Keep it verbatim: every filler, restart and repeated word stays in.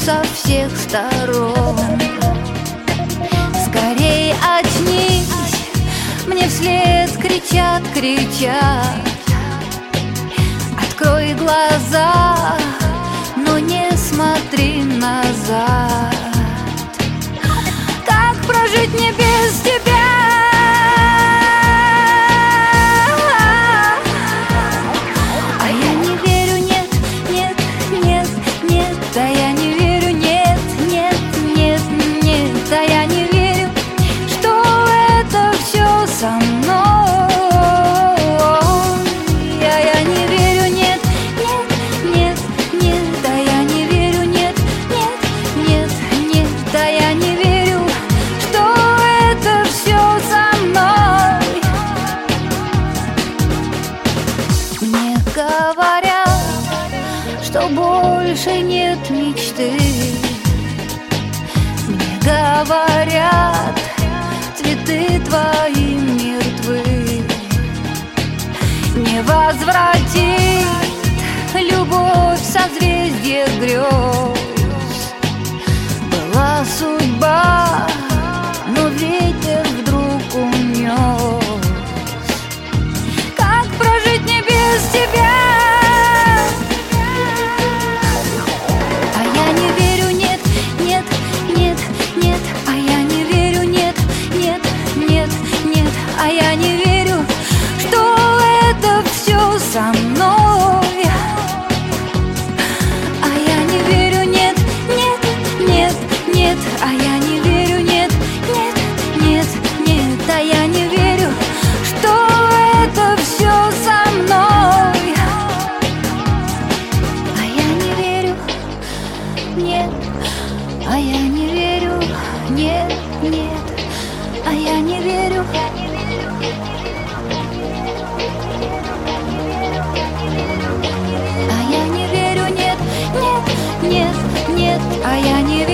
со всех сторон. Скорей очнись, мне вслед кричат, кричат. Открой глаза, но не смотри назад. Как прожить мне без тебя? А я не верю, нет, нет, нет, нет. Да я не верю, нет, нет, нет, нет. Да я не верю, что это все со мной. Я, я не верю, нет, нет, нет, нет. Да я не верю, нет, нет, нет, нет. Да я не верю, что это все со мной. Мне говорят, что больше нет мечты. Мне говорят, цветы твои мертвы. Не возвратит любовь созвездие грез. Была судьба, но ветер вдруг унес. Как прожить мне без тебя? А я не верю, нет, нет, нет, нет. А я не верю, нет, нет, нет, нет. А я не верю, что это все со мной. А я не верю, нет, нет, нет, нет. А я не верю, нет, нет, нет, нет. А я не верю, что это все со мной. А я не верю, нет. А я не верю, нет, нет. А я не верю. А я не верю, нет, нет, нет, нет. А я не